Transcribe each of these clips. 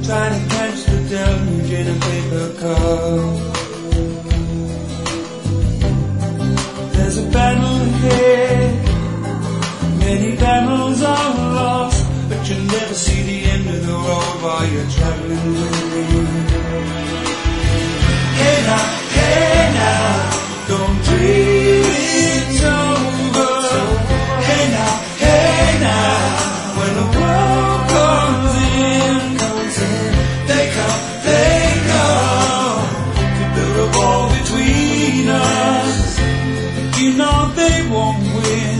trying to catch the devil, you get a paper cup. There's a battle ahead, many battles are lost, but you never see the end of the road while you're traveling with me. Hey now, don't dream it's over. Hey now, when the world comes in, they come to build a wall between us. You know they won't win.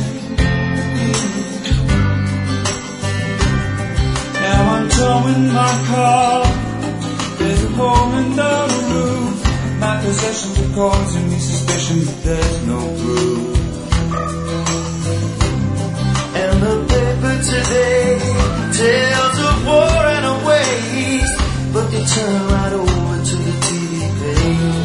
Now I'm towing my car, there's a hole in the roof. My possessions are causing me suspicion, but there's no proof. And the paper today tales of war and a waste, but they turn right over to the TV page.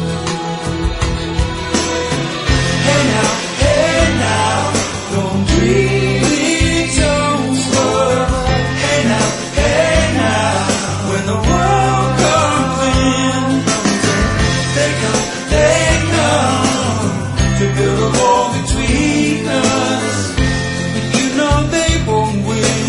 Hey now, don't dream it's over. Hey now, when the world comes in, they come to build a wall between us. But you know they won't win.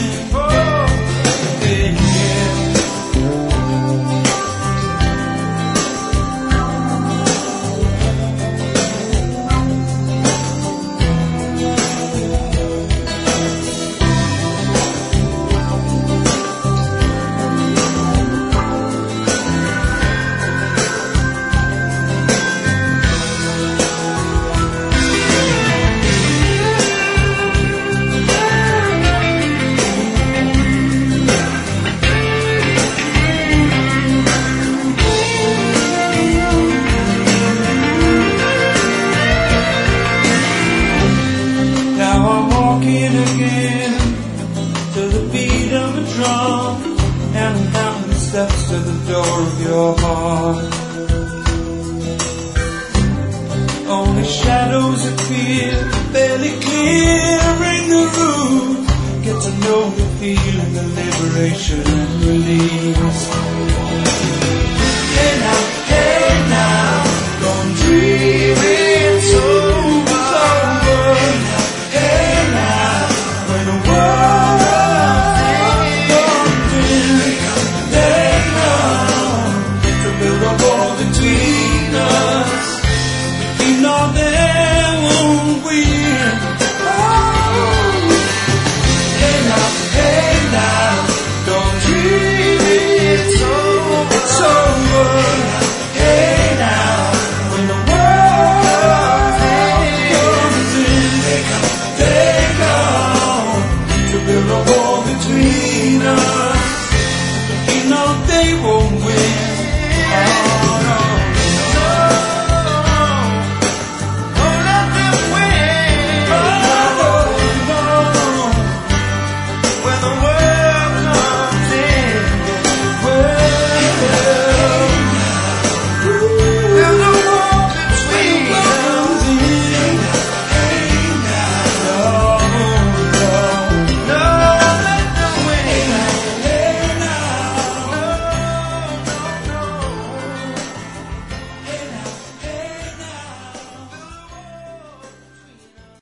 Walking again to the beat of a drum, and I'm counting the steps to the door of your heart. Only shadows appear, barely clearing the room. Get to know the feeling of liberation and release.